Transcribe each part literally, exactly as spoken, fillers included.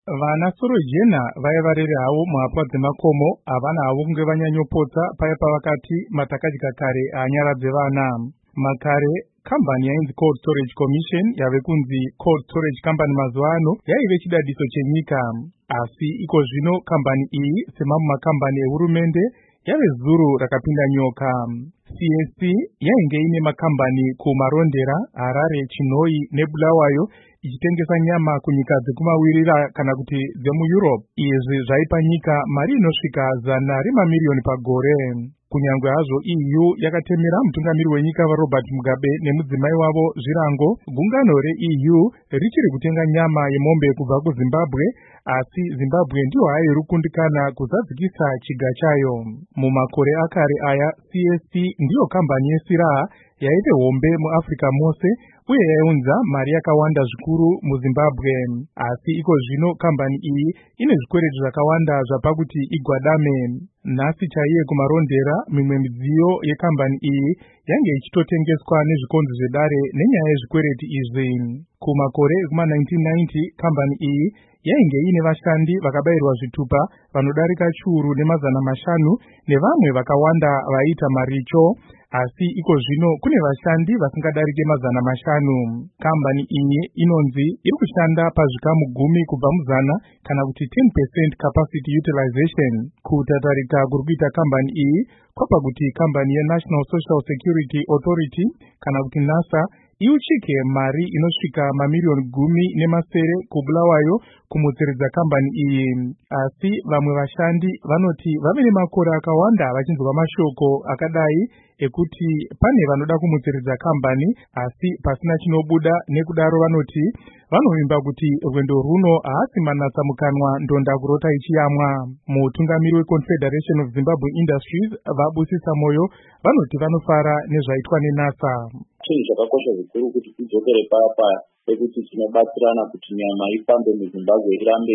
Vana Sorojena vaivarere havo muhapwa dzemakomo havana havo kunge vanyanyopotsa paya pavakati matakadya kare anyara dzevana. Makare kambani yainzi Cold Storage Commission yave kunzi Cold Storage Company mazuva ano yaive chidadiso chenyika. Asi iko zvino kambani iyi semamwe makambani ehurumende yave zuru rakapinda nyoka. C S C yainge ine makambani kumarondera, Harare, Chinhoyi neBulawayo ichitengesa nyama kunyika dzekumawirira kana kuti dzemuEurope. Izvi zvaipa nyika mari inosvika zana remamirioni pagore. Kunyangwe hazvo E U yakatemera mutungamiri wenyika vaRobert Mugabe nemudzimai wavo Zvirango, gungano re-E U richiri kutenga nyama yemombe kubva kuZimbabwe, asi Zimbabwe ndiyo hayo iri kukundikana kuzadzikisa chiga chayo. Mumakore akare aya, C S C ndiyo kambani yesiraha yaive hombe muAfrica mose uye yaiunza mari yakawanda zvikuru muZimbabwe. Asi iko zvino kambani iyi ine zvikwereti zvakawanda zvapakuti igwadame. Nhasi chaiye kumarondera, mimwe midziyo yekambani iyi yange ichitotengeswa nezvikonzo zvedare nenyaya yezvikwereti izvi. Kumakore ekuma nineteen ninety kambani iyi yainge ine vashandi vakabayirwa zvitupa vanodarika chiuru nemazana mashanu nevamwe vakawanda vaiita maricho. Asi iko zvino kune vashandi vasingadarike mazana mashanu. Kambani iyi inonzi iri kushanda pazvikamu gumi kubva muzana kana kuti ten percent capacity utilization. Kutatarika kuri kuita kambani iyi kwapa kuti kambani yeNational Social Security Authority kana kuti NASA iuchike mari inosvika mamirioni gumi nemasere kuBulawayo kumutsiridza kambani iyi. Asi vamwe vashandi vanoti vave nemakore akawanda vachinzwa mashoko akadai ekuti pane vanoda kumutsiridza kambani asi pasina chinobuda, nekudaro vanoti vanovimba kuti rwendo runo haasi manatsa mukanwa ndonda kurota ichiyamwa. Mutungamiri weConfederation of Zimbabwe Industries Vabusisa Moyo vanoti vanofara nezvaitwa neNASA. Chinhu chakakosha zvikuru kuti tidzokere papa pekuti tinobatsirana kuti nyama ifambe muZimbabwe irambe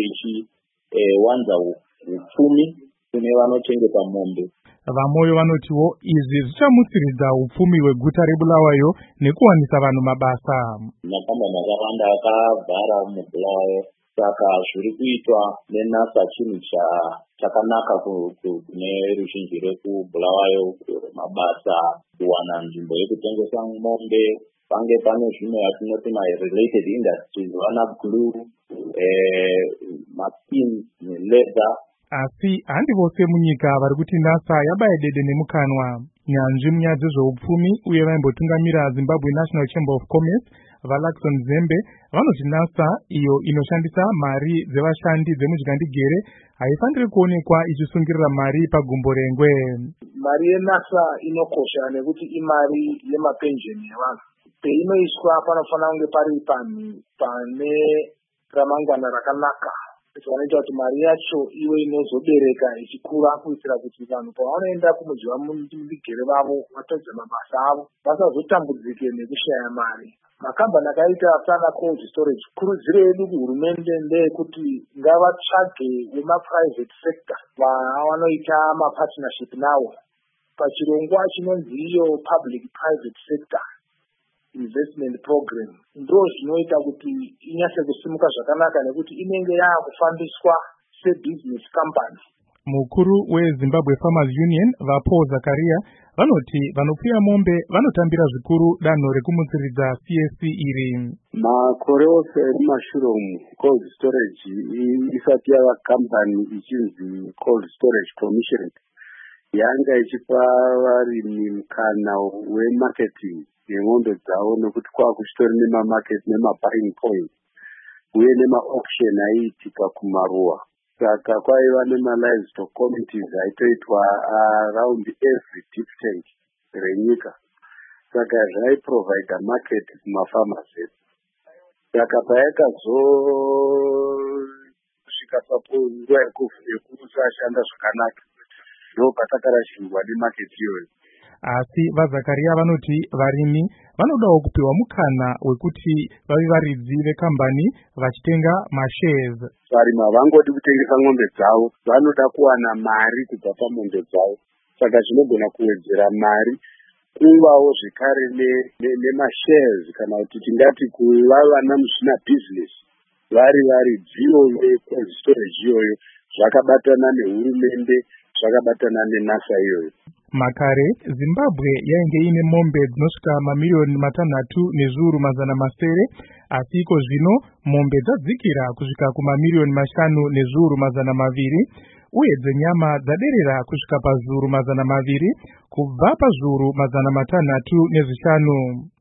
ichiwanza upfumi kune vanochengeta mombe. Vamoyo vanotiwo izvi zvichamutsiridza upfumi hweguta reBulawayo nekuwanisa vanhu mabasa. Makambani akawanda akavhara muBulawayo, saka zviri kuitwa neNASA chinhu chakanaka kune ruzhinji rekuBulawayo, mabasa, kuwana nzvimbo yekutengesa mombe, pange pane zvimwe yatinoti ma-related industries, vana glue, maskins neleather. Asi handi vose munyika vari kuti NASA yabaya dede nemukanwa. Nyanzvi munyaya dzezveupfumi uye vaimbotungamira Zimbabwe National Chamber of Commerce vaLaxon Zembe vanoti NASA iyo inoshandisa mari dzevashandi dzemuzvigandigere haifaniri kuonekwa ichisungirira mari pagumbo rengwe. Mari yeNASA inokosha nekuti imari yemapensheni evanhu. Peinoiswa panofanira kunge pari panhu pane ramangwana rakanaka. Zvinoita kuti mari yacho iwe inozobereka ichikura kuitira kuti vanhu pavanoenda kumuji vamundigere vavo vatodze mabasa avo vasazotambudzike nekushaya mari. Makambani akaita sana Cold Storage, kurudziro yedu kuhurumende ndeyekuti ngavatsvage vema-private sector vanoita ma-partnership nawo. Pachirongwa chinonzi iyo public private sector investment program ndo zvinoita kuti inyase kusimuka zvakanaka nekuti inenge yaakufambiswa sebusiness company. Mukuru weZimbabwe Farmers Union vaPaul Zakaria vanoti vanopfuya mombe vanotambira zvikuru danho rekumutsiridza C S C iri. Makore ose emumashure umu Cold Storage isati yava kambani ichinzi Cold Storage Commission yanga ichipa varimi mukana wemarketing yemombe dzavo nekuti kwakuchitori nemamarket nemabuying point uye nema-auction aiitika kumaruwa. Saka kwaiva nema-livestock committees aitoitwa around every district renyika. Saka zvaiprovide market kumafarmers edu. Saka payakazosvika papo nguva yekusashanda zvakanaka ndopatakarashirwa nemarket iyoyo. Asi vaZakaria vanoti varimi vanodawo kupiwa mukana wekuti vave varidzi vekambani vachitenga mashares. Varimi havangodi kutengesa ng'ombe dzavo, vanoda kuwana mari kubva pamombe dzavo. Saka zvinogona kuwedzera mari kuvawo zvekare nemashares kana kuti tingati kuva vana muzvina business vari vari dziyoyo cold storage iyoyo zvakabatana nehurumende zvakabatana nenasa iyoyo. Makare Zimbabwe yainge ine mombe dzinosvika mamiliyoni matanhatu nezviuru mazana masere, asi iko zvino mombe dzadzikira kusvika kumamiliyoni mashanu nezviuru mazana maviri, uye dzenyama dzaderera kusvika pazviuru mazana maviri kubva pazviuru mazana matanhatu nezvishanu.